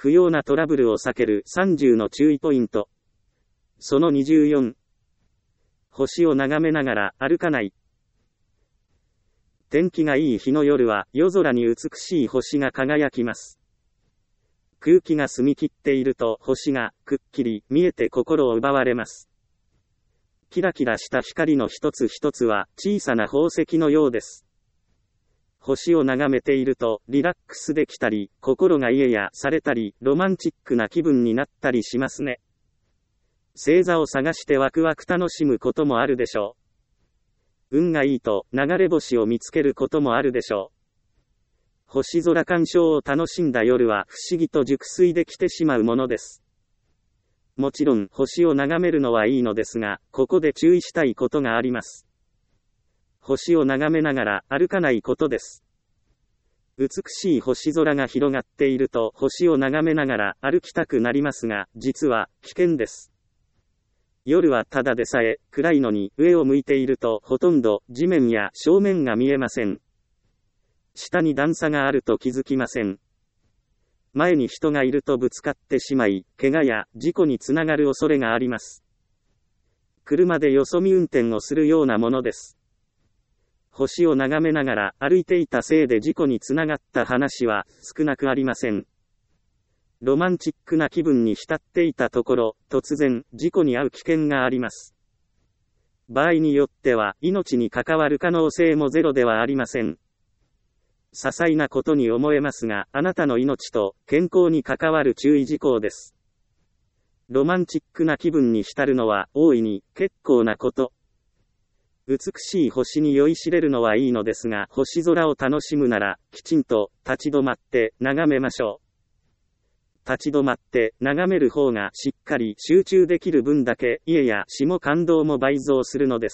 不要なトラブルを避ける30の注意ポイント。その24。星を眺めながら歩かない。天気がいい日の夜は夜空に美しい星が輝きます。空気が澄み切っていると星がくっきり見えて心を奪われます。キラキラした光の一つ一つは小さな宝石のようです。星を眺めているとリラックスできたり、心が癒やされたり、ロマンチックな気分になったりしますね。星座を探してワクワク楽しむこともあるでしょう。運がいいと流れ星を見つけることもあるでしょう。星空鑑賞を楽しんだ夜は不思議と熟睡できてしまうものです。もちろん星を眺めるのはいいのですが、ここで注意したいことがあります。星を眺めながら歩かないことです。美しい星空が広がっていると星を眺めながら歩きたくなりますが、実は危険です。夜はただでさえ暗いのに上を向いているとほとんど地面や正面が見えません。下に段差があると気づきません。前に人がいるとぶつかってしまい、怪我や事故につながる恐れがあります。車でよそ見運転をするようなものです。星を眺めながら歩いていたせいで事故につながった話は少なくありません。ロマンチックな気分に浸っていたところ、突然、事故に遭う危険があります。場合によっては、命に関わる可能性もゼロではありません。些細なことに思えますが、あなたの命と健康に関わる注意事項です。ロマンチックな気分に浸るのは、大いに結構なこと。美しい星に酔いしれるのはいいのですが、星空を楽しむなら、きちんと立ち止まって眺めましょう。立ち止まって眺める方がしっかり集中できる分だけ家や詩も感動も倍増するのです。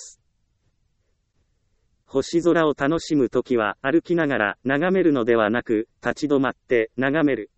星空を楽しむときは歩きながら眺めるのではなく立ち止まって眺める。